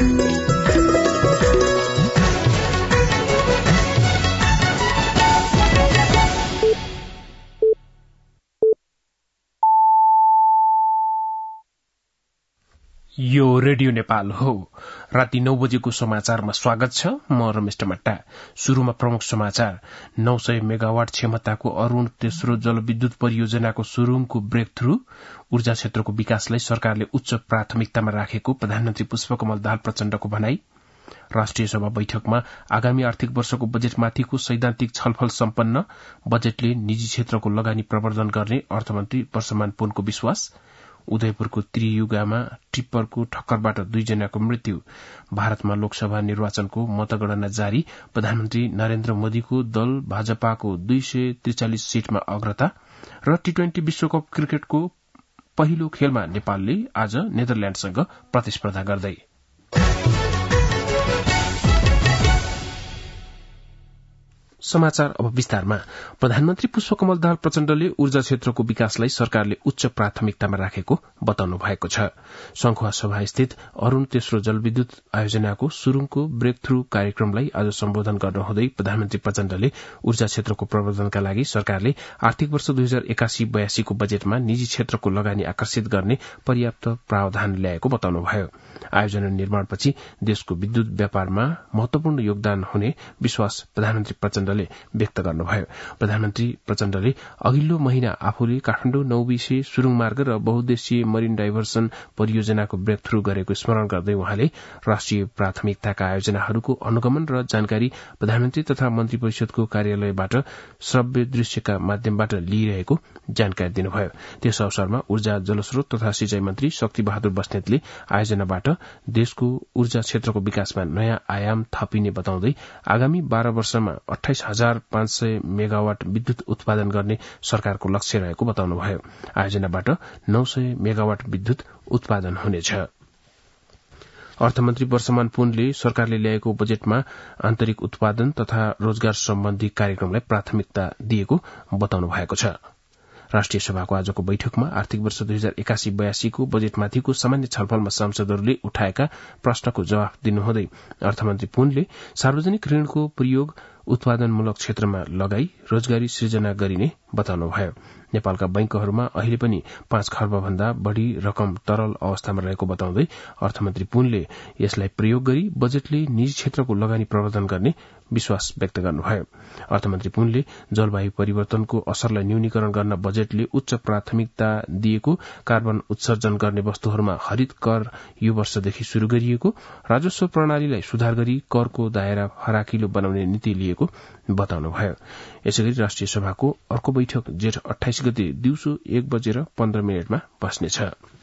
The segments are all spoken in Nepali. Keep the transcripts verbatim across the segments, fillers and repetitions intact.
यो रेडियो नेपाल हो। राति नौ बजेको समाचारमा स्वागत छ। म रमेश टमट्टा। शुरूमा प्रमुख समाचार। नौ सय मेगावाट क्षमताको अरूण तेस्रो जलविद्युत परियोजनाको सुरुङको ब्रेक थ्रू। ऊर्जा क्षेत्रको विकासलाई सरकारले उच्च प्राथमिकतामा राखेको प्रधानमन्त्री पुष्पकमल दाहाल प्रचण्डको भनाई। राष्ट्रिय सभा बैठकमा आगामी आर्थिक वर्षको बजेटमाथिको सैद्धान्तिक छलफल सम्पन्न। बजेटले निजी क्षेत्रको लगानी प्रवर्धन गर्ने अर्थमन्त्री वर्षमान पुनको विश्वास। उदयपुरको त्रियुगामा टिप्परको ठक्करबाट दुईजनाको मृत्यु। भारतमा लोकसभा निर्वाचनको मतगणना जारी। प्रधानमन्त्री नरेन्द्र मोदीको दल भाजपाको दुई सय त्रिचालिस सीटमा अग्रता। र टी ट्वेन्टी विश्वकप क्रिकेटको पहिलो खेलमा नेपालले आज नेदरल्याण्डसँग प्रतिस्पर्धा गर्दै। समाचार अब विस्तारमा। प्रधानमन्त्री पुष्पकमल दाहाल प्रचण्डले ऊर्जा क्षेत्रको विकासलाई सरकारले उच्च प्राथमिकतामा राखेको बताउनु भएको छ। संखुवा सभा स्थित अरूण तेस्रो जलविद्युत आयोजनाको सुरुङको ब्रेक थ्रू कार्यक्रमलाई आज सम्बोधन गर्नुहुँदै प्रधानमन्त्री प्रचण्डले ऊर्जा क्षेत्रको प्रवर्धनका लागि सरकारले आर्थिक वर्ष दुई हजार एकासी बयासीको बजेटमा निजी क्षेत्रको लगानी आकर्षित गर्ने पर्याप्त प्रावधान ल्याएको बताउनुभयो। आयोजना निर्माणपछि देशको विद्युत व्यापारमा महत्वपूर्ण योगदान हुने विश्वास प्रधानमन्त्री प्रचण्डले व्यक्त गर्नुभयो। प्रधानमन्त्री प्रचण्डले अघिल्लो महिना आफूले काठमाडौँ नौबिसे सुरुङ मार्ग र बहुद्देश्यीय मरिन डाइभर्सन परियोजनाको ब्रेक थ्रू गरेको स्मरण गर्दै उहाँले राष्ट्रिय प्राथमिकताका आयोजनाहरूको अनुगमन र जानकारी प्रधानमन्त्री तथा मन्त्री परिषदको कार्यालयबाट श्रव्य दृश्यका माध्यमबाट लिइरहेको जानकारी दिनुभयो। त्यस अवसरमा ऊर्जा जलस्रोत तथा सिंचाई मन्त्री शक्ति बहादुर बस्नेतले आयोजनाबाट देशको ऊर्जा क्षेत्रको विकासमा नयाँ आयाम थपिने बताउँदै आगामी बाह्र वर्षमा अठाइस हजार पाँच सय मेगावाट विद्युत उत्पादन गर्ने सरकारको लक्ष्य रहेको बताउनुभयो। आयोजनाबाट नौ सय मेगावाट विद्युत उत्पादन हुनेछ। अर्थमन्त्री वर्षमान पुनले सरकारले ल्याएको बजेटमा आन्तरिक उत्पादन तथा रोजगार सम्बन्धी कार्यक्रमलाई प्राथमिकता दिएको बताउनु भएको छ। राष्ट्रिय सभाको आजको बैठकमा आर्थिक वर्ष दुई हजार एकासी बयासीको बजेटमाथिको सामान्य छलफलमा सांसदहरूले उठाएका प्रश्नको जवाफ दिनुहुँदै अर्थमन्त्री पुनले सार्वजनिक ऋणको प्रयोग उत्पादनमूलक क्षेत्रमा लगाई रोजगारी सृजना गरिने बताउनुभयो। नेपालका बैंकहरूमा अहिले पनि पाँच खर्ब भन्दा बढ़ी रकम तरल अवस्थामा रहेको बताउँदै अर्थमन्त्री पुनले यसलाई प्रयोग गरी बजेटले निजी क्षेत्रको लगानी प्रवर्धन गर्ने विश्वास व्यक्त गर्नुभयो। अर्थमन्त्री पुनले जलवायु परिवर्तनको असरलाई न्यूनीकरण गर्न बजेटले उच्च प्राथमिकता दिएको, कार्बन उत्सर्जन गर्ने वस्तुहरूमा हरित कर यो वर्षदेखि शुरू गरिएको, राजस्व प्रणालीलाई सुधार गरी करको दायरा फराकिलो बनाउने नीति लिएको बताउनुभयो। यसैगरी राष्ट्रिय सभाको अर्को बैठक जेठ अठाइस गते दिउँसो एक बजेर पन्ध्र मिनटमा बस्नेछ।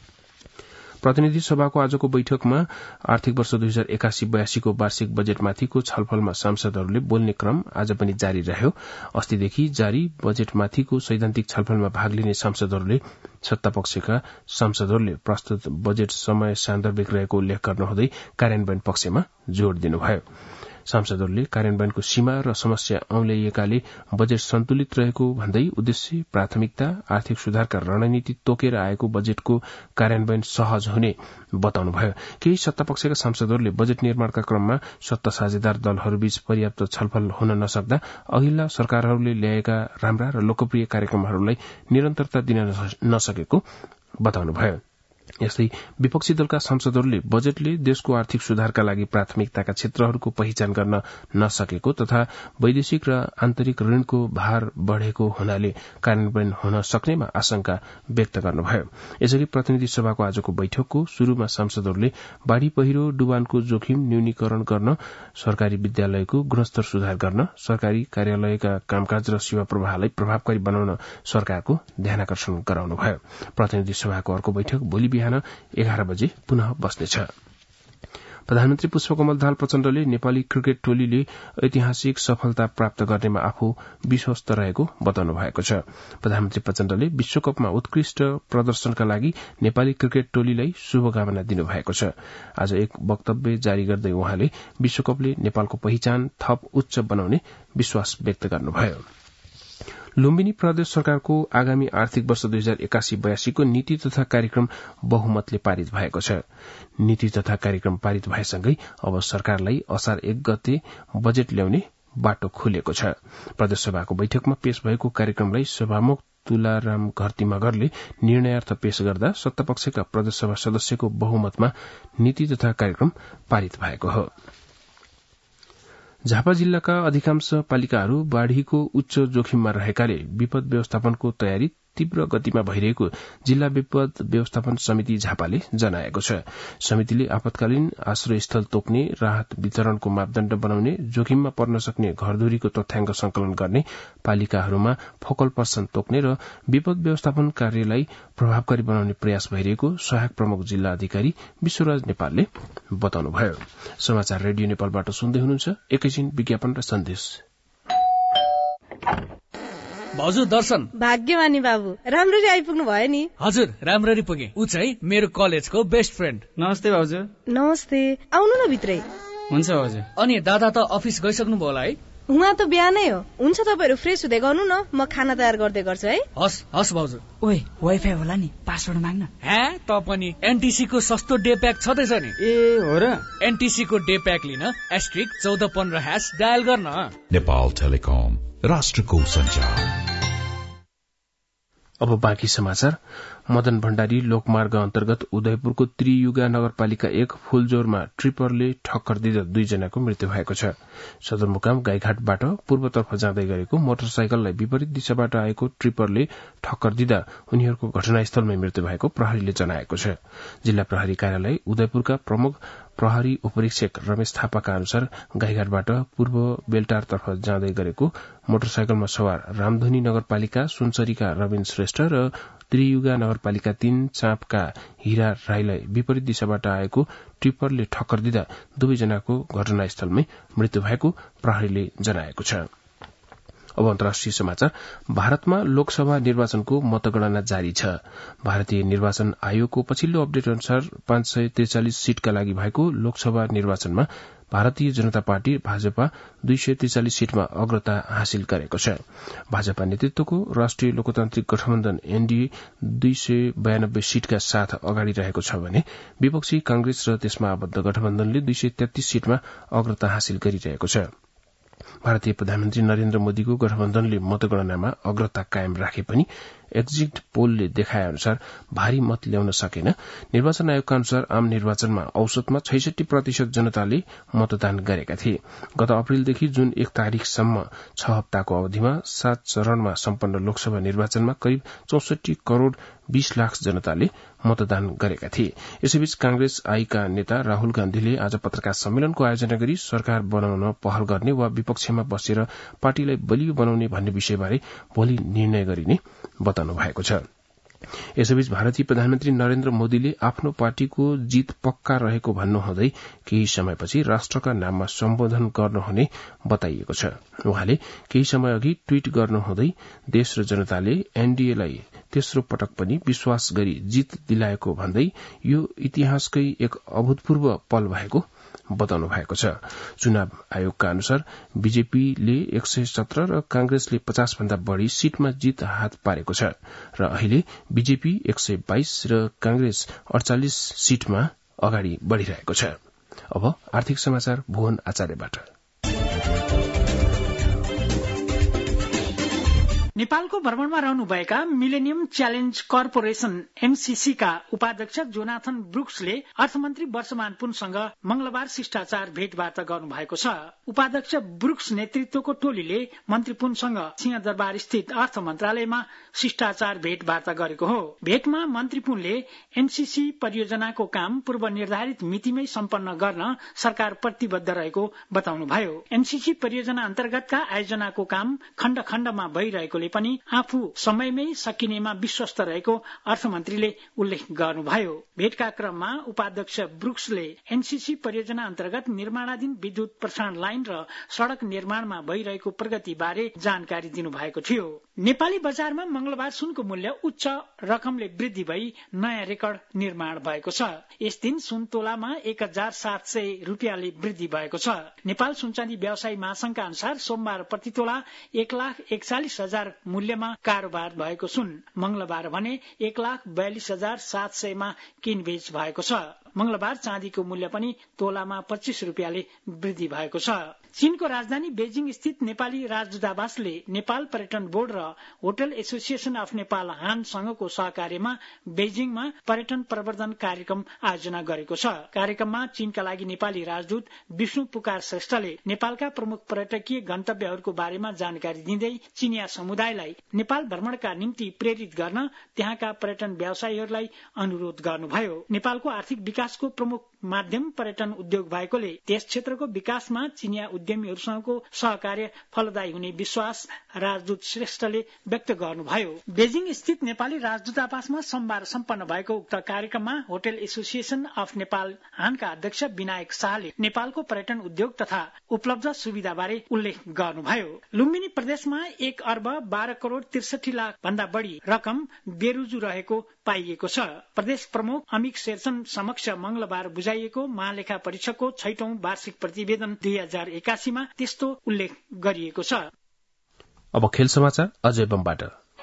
प्रतिनिधि सभाको आजको बैठकमा आर्थिक वर्ष दुई हजार एकासी बयासीको वार्षिक बजेटमाथिको छलफलमा सांसदहरूले बोल्ने क्रम आज पनि जारी रह्यो। अस्तिदेखि जारी बजेटमाथिको सैद्धान्तिक छलफलमा भाग लिने सांसदहरूले सत्तापक्षका सांसदहरूले प्रस्तुत बजेट समय सान्दर्भिक रहेको उल्लेख गर्नुहुँदै कार्यान्वयन पक्षमा जोड़ दिनुभयो। सांसदहरूले कार्यान्वयनको सीमा र समस्या औल्याइएकाले बजेट सन्तुलित रहेको भन्दै उद्देश्य, प्राथमिकता, आर्थिक सुधारका रणनीति तोकेर आएको बजेटको कार्यान्वयन सहज हुने बताउनुभयो। केही सत्तापक्षका सांसदहरूले बजेट निर्माणका क्रममा सत्ता साझेदार दलहरूबीच पर्याप्त छलफल हुन नसक्दा अघिल्ला सरकारहरूले ल्याएका राम्रा र लोकप्रिय कार्यक्रमहरूलाई निरन्तरता दिन नसकेको बताउनुभयो। यस्तै विपक्षी दलका सांसदहरूले बजेटले देशको आर्थिक सुधारका लागि प्राथमिकताका क्षेत्रहरूको पहिचान गर्न नसकेको तथा वैदेशिक र आन्तरिक ऋणको भार बढ़ेको हुनाले कार्यान्वयन हुन सक्नेमा आशंका व्यक्त गर्नुभयो। यसरी प्रतिनिधि सभाको आजको बैठकको शुरूमा सांसदहरूले बाढ़ी पहिरो डुबानको जोखिम न्यूनीकरण गर्न, सरकारी विद्यालयको गुणस्तर सुधार गर्न, सरकारी कार्यालयका कामकाज र सेवा प्रवाहलाई प्रभावकारी बनाउन सरकारको ध्यानाकर्षण गराउनुभयो। प्रतिनिधि सभाको अर्को बैठक भोलि बिहान एघार बजे पुनः बस्नेछ। प्रधानमन्त्री पुष्पकमल दाहाल प्रचण्डले नेपाली क्रिकेट टोलीले ऐतिहासिक सफलता प्राप्त गर्नेमा आफू विश्वस्त रहेको बताउनु भएको छ। प्रधानमन्त्री प्रचण्डले विश्वकपमा उत्कृष्ट प्रदर्शनका लागि नेपाली क्रिकेट टोलीलाई शुभकामना दिनुभएको छ। आज एक वक्तव्य जारी गर्दै उहाँले विश्वकपले नेपालको पहिचान थप उच्च बनाउने विश्वास व्यक्त गर्नुभयो। लुम्बिनी प्रदेश सरकारको आगामी आर्थिक वर्ष दुई हजार एकासी बयासीको नीति तथा कार्यक्रम बहुमतले पारित भएको छ। नीति तथा कार्यक्रम पारित भएसँगै अब सरकारलाई असार एक गते बजेट ल्याउने बाटो खुलेको छ। प्रदेशसभाको बैठकमा पेश भएको कार्यक्रमलाई सभामुख तुलाराम घरती मगरले निर्णयार्थ पेश गर्दा सत्तापक्षका प्रदेशसभा सदस्यको बहुमतमा नीति तथा कार्यक्रम पारित भएको हो। झापा जिल्लाका अधिकांश पालिकाहरू बाढ़ीको उच्च जोखिममा रहेकाले विपद व्यवस्थापनको तयारी तीव्र गतिमा भइरहेको जिल्ला विपद व्यवस्थापन समिति झापाले जनाएको छ। समितिले आपतकालीन आश्रयस्थल तोक्ने, राहत वितरणको मापदण्ड बनाउने, जोखिममा पर्न सक्ने घरधुरीको तथ्याङ्क संकलन गर्ने, पालिकाहरूमा फोकल पर्सन तोक्ने र विपद व्यवस्थापन कार्यलाई प्रभावकारी बनाउने प्रयास भइरहेको सहायक प्रमुख जिल्ला अधिकारी विश्वराज नेपालले बताउनुभयो। समाचार रेडियो नेपालबाट सुन्दै हुनुहुन्छ। एकैछिन विज्ञापन र सन्देश। भाउजू दर्शन। भाग्यमानी बाबु, राम्ररी आइपुग्नु भयो नि। हजुर, राम्ररी पुगे। ऊ चाहिँ मेरो कलेजको बेस्ट फ्रेन्ड। नमस्ते भाउजू। नमस्ते, आउनु न भित्रै। हुन्छ भाउजू। अनि दादा त अफिस गइसक्नु भयो होला है? उहाँ त बिहानै हो। हुन्छ, तपाईँहरू फ्रेस हुँदै गर्नु न, म खाना तयार गर्दै गर्छु है। हस् हस् भाउजू। ओए, वाइफाई होला नि, पासवर्ड माग्न। हे, त पनि एनटीसी को सस्तो डे प्याक छँदैछ नि। ए हो र? एनटीसी को डे प्याक लिन एस्ट्रिक चौध पन्ध्र ह्यास डायल गर्न। नेपाल टेलिकम, राष्ट्रको सञ्चार। अब बाँकी समाचार। मदन भण्डारी लोकमार्ग अन्तर्गत उदयपुरको त्रियुगा नगरपालिका एक फूलजोरमा ट्रिपरले ठक्कर दिँदा दुईजनाको मृत्यु भएको छ। सदरमुकाम गाईघाटबाट पूर्वतर्फ जाँदै गरेको मोटरसाइकललाई विपरीत दिशाबाट आएको ट्रिपरले ठक्कर दिँदा उनीहरूको घटनास्थलमै मृत्यु भएको प्रहरीले जनाएको छ। जिल्ला प्रहरी कार्यालय उदयपुरका प्रमुख प्रहरी उपरीक्षक रमेश थापाका अनुसार गाईघाटबाट पूर्व बेलटारतर्फ जाँदै गरेको मोटरसाइकलमा सवार रामधनी नगरपालिका सुनसरीका रविन श्रेष्ठ र त्रियुगा नगरपालिका तीन चाँपका हीरा राईलाई विपरीत दिशाबाट आएको ट्रिपरले ठक्कर दिँदा दुवैजनाको घटनास्थलमै मृत्यु भएको प्रहरीले जनाएको छ। अब अन्तर्राष्ट्रिय समाचार। भारतमा लोकसभा निर्वाचनको मतगणना जारी छ। भारतीय निर्वाचन आयोगको पछिल्लो अपडेट अनुसार पाँच सय त्रिचालिस सीटका लागि भएको लोकसभा निर्वाचनमा भारतीय जनता पार्टी भाजपा दुई सय त्रिचालिस सीटमा अग्रता हासिल गरेको छ। भाजपा नेतृत्वको राष्ट्रिय लोकतान्त्रिक गठबन्धन एनडीए दुई सय बयानब्बे सीटका साथ अगाडि रहेको छ भने विपक्षी कांग्रेस र त्यसमा आबद्ध गठबन्धनले दुई सय तेत्तीस सीटमा अग्रता हासिल गरिरहेको छ। भारतीय प्रधानमन्त्री नरेन्द्र मोदीको गठबन्धनले मतगणनामा अग्रता कायम राखे पनि एक्जिट पोलले देखाए अनुसार भारी मत ल्याउन सकेन। निर्वाचन आयोगका अनुसार आम निर्वाचनमा औसतमा छैसठी प्रतिशत जनताले मतदान गरेका थिए। गत अप्रेलदेखि जुन एक तारीकसम्म छ हप्ताको अवधिमा सात चरणमा सम्पन्न लोकसभा निर्वाचनमा करिब चौसठी करोड़ बीस लाख जनताले मतदान गरेका थिए। यसैबीच कांग्रेस आईका नेता राहुल गान्धीले आज पत्रकार सम्मेलनको आयोजना गरी सरकार बनाउन पहल गर्ने वा विपक्षमा बसेर पार्टीलाई बलियो बनाउने भन्ने विषयबारे भोलि निर्णय गरिने बताउनु भएको छ। यसैबीच भारतीय प्रधानमन्त्री नरेन्द्र मोदीले आफ्नो पार्टीको जीत पक्का रहेको भन्नुहुँदै केही समयपछि राष्ट्रका नाममा सम्बोधन गर्नुहुने बताइएको छ। उहाँले केही समय अघि ट्वीट गर्नुहुँदै देश र जनताले एनडीएलाई तेस्रो पटक पनि विश्वास गरी जीत दिलाएको भन्दै यो इतिहासकै एक अभूतपूर्व पल भएको बताउनु भएको छ। चुनाव आयोगका अनुसार बीजेपीले एक सय सत्र र कांग्रेसले पचास भन्दा बढ़ी सीटमा जीत हात पारेको छ र अहिले बीजेपी एक सय बाइस र कांग्रेस अड़चालिस सीटमा अगाडि बढ़िरहेको छ। अब आर्थिक समाचार भुवन आचार्यबाट। नेपालको भ्रमणमा रहनुभएका मिलेनियम च्यालेन्ज कर्पोरेशन एमसीसी का उपाध्यक्ष जोनाथन ब्रुक्सले अर्थमन्त्री वर्षमान पुनसँग मंगलबार शिष्टाचार भेटवार्ता गर्नुभएको छ। उपाध्यक्ष ब्रुक्स नेतृत्वको टोलीले मन्त्री पुनसँग सिंहदरबार स्थित अर्थ मन्त्रालयमा शिष्टाचार भेटवार्ता गरेको हो। भेटमा मन्त्री पुनले एमसीसी परियोजनाको काम पूर्व निर्धारित मितिमै सम्पन्न गर्न सरकार प्रतिबद्ध रहेको बताउनुभयो। एमसीसी परियोजना अन्तर्गतका आयोजनाको काम खण्ड खण्डमा भइरहेकोले पनि आफू समयमै सकिनेमा विश्वस्त रहेको अर्थमन्त्रीले उल्लेख गर्नुभयो। भेटका क्रममा उपाध्यक्ष ब्रुक्सले एनसीसी परियोजना अन्तर्गत निर्माणाधीन विद्युत प्रसारण लाइन र सड़क निर्माणमा भइरहेको प्रगति बारे जानकारी दिनुभएको थियो। नेपाली बजारमा मंगलबार सुनको मूल्य उच्च रकमले वृद्धि भई नयाँ रेकर्ड निर्माण भएको छ। यस दिन सुन तोलामा एक हजार सात सय रुपियाँले वृद्धि भएको छ। नेपाल सुनचाँदी व्यवसायी महासंघका अनुसार सोमबार प्रति तोला एक लाख एकचालिस हजार हजार मूल्यमा कारोबार भएको सुन मंगलबार भने एक लाख बयालिस हजार सात सयमा किनबेच भएको छ। मंगलबार चाँदीको मूल्य पनि तोलामा पच्चीस रुपियाँले वृद्धि भएको छ। चीनको राजधानी बेजिङ स्थित नेपाली राजदूतावासले नेपाल पर्यटन बोर्ड र होटल एसोसिएशन अफ नेपाल हान संघको सहकार्यमा बेजिङमा पर्यटन प्रवर्धन कार्यक्रम आयोजना गरेको छ। कार्यक्रममा चीनका लागि नेपाली राजदूत विष्णु पुकार श्रेष्ठले नेपालका प्रमुख पर्यटकीय गन्तव्यहरूको बारेमा जानकारी दिँदै चीनिया समुदायलाई नेपाल भ्रमणका निम्ति प्रेरित गर्न त्यहाँका पर्यटन व्यवसायीहरूलाई अनुरोध गर्नुभयो। नेपालको आर्थिक विकासको प्रमुख माध्यम पर्यटन उद्योग भएकोले त्यस क्षेत्रको विकासमा चीनिया उद्यमीहरूसँगको सहकार्य फलदायी हुने विश्वास राजदूत श्रेष्ठले व्यक्त गर्नुभयो। बेजिङ स्थित नेपाली राजदूतावासमा सोमबार सम्पन्न भएको उक्त कार्यक्रममा होटल एसोसिएशन अफ नेपाल हानका अध्यक्ष विनायक शाहले नेपालको पर्यटन उद्योग तथा उपलब्ध सुविधाबारे उल्लेख गर्नुभयो। लुम्बिनी प्रदेशमा एक अर्ब बाह्र करोड़ त्रिसठी लाख भन्दा बढ़ी रकम बेरुजु रहेको पाइएको छ। प्रदेश प्रमुख अमिक शेरचन समक्ष मंगलबार बुझाइएको महालेखा परीक्षकको छैटौं वार्षिक प्रतिवेदन दुई हजार एकासीमा त्यस्तो उल्लेख गरिएको छ। अब खेल समाचार अजय बमबाट।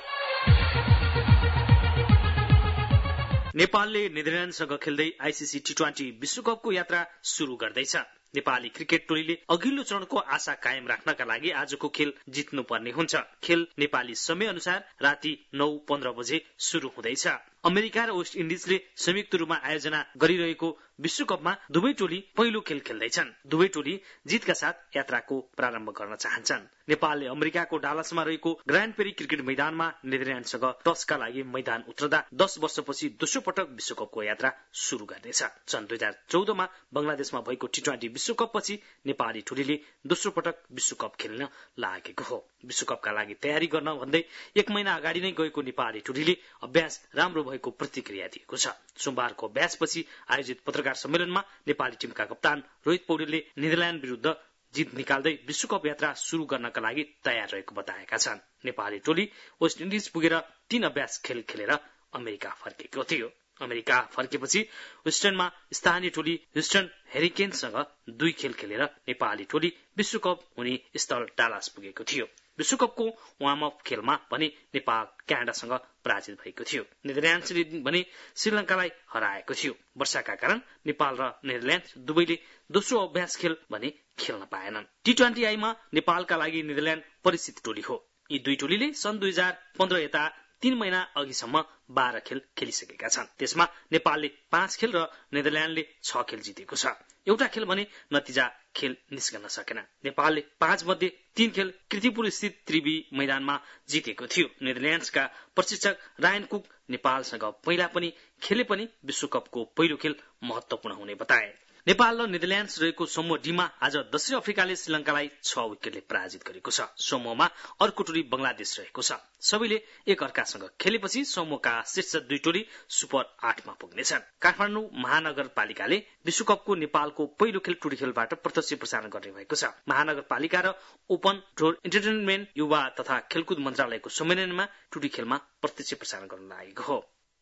नेपालले नेदरल्याण्डसँग खेल्दै आईसीसी टी ट्वेन्टी विश्वकपको यात्रा शुरू गर्दैछ। नेपाली क्रिकेट टोलीले अघिल्लो चरणको आशा कायम राख्नका लागि आजको खेल जित्नुपर्ने हुन्छ। खेल नेपाली समय अनुसार राति नौ पन्ध्र बजे शुरू हुँदैछ। अमेरिका र वेस्ट इन्डिजले संयुक्त रूपमा आयोजना गरिरहेको विश्वकपमा दुवै टोली पहिलो खेल खेल्दैछन्। दुवै टोली जितका साथ यात्राको प्रारम्भ गर्न चाहन्छन्। नेपालले अमेरिकाको डालसमा रहेको ग्रान्ड पेरी क्रिकेट मैदानमा नेदरल्याण्डसँग टसका लागि मैदान उत्रदा दस वर्षपछि दोस्रो पटक विश्वकपको यात्रा शुरू गर्नेछ। सन् दुई हजार चौधमा बंगलादेशमा भएको टी ट्वेन्टी विश्वकपपछि नेपाली टोलीले दोस्रो पटक विश्वकप खेल्न लागेको हो। विश्वकपका लागि तयारी गर्न भन्दै एक महिना अगाडि नै गएको नेपाली टोलीले अभ्यास राम्रो भएको प्रतिक्रिया दिएको छ। सोमबारको अभ्यासपछि आयोजित पत्रकार सम्मेलनमा नेपाली टिमका कप्तान रोहित पौडेलले नेदरल्याण्ड विरुद्ध जित निकाल्दै विश्वकप यात्रा शुरू गर्नका लागि तयार रहेको बताएका छन्। नेपाली टोली वेस्ट इन्डिज पुगेर तीन अभ्यास खेल खेलेर अमेरिका फर्केको थियो। अमेरिका फर्केपछि ह्युस्टनमा स्थानीय टोली ह्युस्टन हेरिकेन्ससँग दुई खेल खेलेर नेपाली टोली विश्वकप हुने स्थल डालास पुगेको थियो। विश्वकपको वार्म अप खेलमा भने नेपाल क्यानाडासँग पराजित भएको थियो। नेदरल्याण्डले भने श्रीलंकालाई हराएको थियो। वर्षाका कारण नेपाल र नेदरल्याण्ड दुवैले दोस्रो अभ्यास खेल भने खेल्न पाएनन्। टी ट्वेन्टी आईमा नेपालका लागि नेदरल्याण्ड परिचित टोली हो। यी दुई टोलीले सन् दुई हजार पन्ध्र यता तीन महिना अघिसम्म बाह्र खेल खेलिसकेका छन्। त्यसमा नेपालले पाँच खेल र नेदरल्याण्डले छ खेल जितेको छ। एउटा खेल भने नतिजा खेल निस्कन सकेन। नेपालले पाँच मध्ये तीन खेल कीर्तिपुर स्थित त्रिवी मैदानमा जितेको थियो। नेदरल्याण्डका प्रशिक्षक रायन कुक नेपालसँग पहिला पनि खेले पनि विश्वकपको पहिलो खेल महत्वपूर्ण हुने बताए। नेपाल र नेदरल्याण्ड्स रहेको समूह डीमा आज दक्षिण अफ्रिकाले श्रीलंकालाई छ विकेटले पराजित गरेको छ। समूहमा अर्को टोली बंगलादेश रहेको छ। सबैले एक अर्कासँग खेलेपछि समूहका शीर्ष दुई टोली सुपर आठमा पुग्नेछन्। काठमाडौँ महानगरपालिकाले विश्वकपको नेपालको पहिलो खेल टोली खेलबाट प्रत्यक्ष प्रसारण गर्ने भएको छ। महानगरपालिका र ओपन डोर इन्टरटेनमेन्ट युवा तथा खेलकुद मन्त्रालयको सम्मेलनमा टोली खेलमा प्रत्यक्ष प्रसारण गर्न लागेको हो।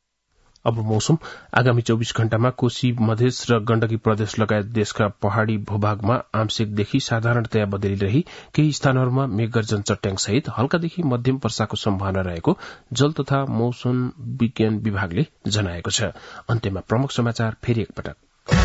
अब मौसम। आगामी चौबीस घण्टामा कोशी मधेस र गण्डकी प्रदेश लगायत देशका पहाड़ी भूभागमा आंशिकदेखि साधारणतया बदली रही केही स्थानहरूमा मेघगर्जन चट्याङ सहित हल्कादेखि मध्यम वर्षाको सम्भावना रहेको जल तथा मौसम विज्ञान विभागले जनाएको छ। अन्त्यमा प्रमुख समाचार फेरि एकपटक।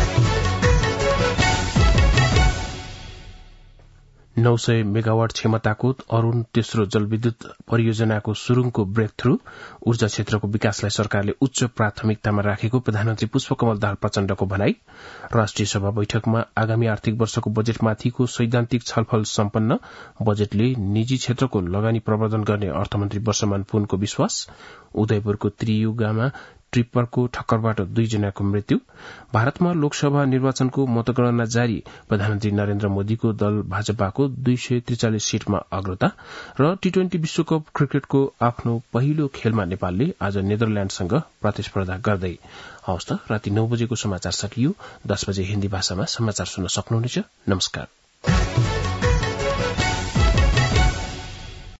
नौ सय मेगावाट क्षमताको अरूण तेस्रो जलविद्युत परियोजनाको सुरुङको ब्रेक थ्रू ऊर्जा क्षेत्रको विकासलाई सरकारले उच्च प्राथमिकतामा राखेको प्रधानमन्त्री पुष्पकमल दाहाल प्रचण्डको भनाई। राष्ट्रिय सभा बैठकमा आगामी आर्थिक वर्षको बजेटमाथिको सैद्धान्तिक छलफल सम्पन्न। बजेटले निजी क्षेत्रको लगानी प्रवर्धन गर्ने अर्थमन्त्री वर्षमान पुनको विश्वास। उदयपुरको त्रियुगामा ट्रिप्परको ठक्करबाट दुईजनाको मृत्यु। भारतमा लोकसभा निर्वाचनको मतगणना जारी। प्रधानमन्त्री नरेन्द्र मोदीको दल भाजपाको दुई सय त्रिचालिस सीटमा अग्रता। र टी ट्वेन्टी विश्वकप क्रिकेटको आफ्नो पहिलो खेलमा नेपालले आज नेदरल्याण्डसँग प्रतिस्पर्धा गर्दै। हवस् त, राति नौ बजेको समाचार सकियो। दस बजे हिन्दी भाषामा समाचार सुन्न सक्नुहुनेछ। नमस्कार।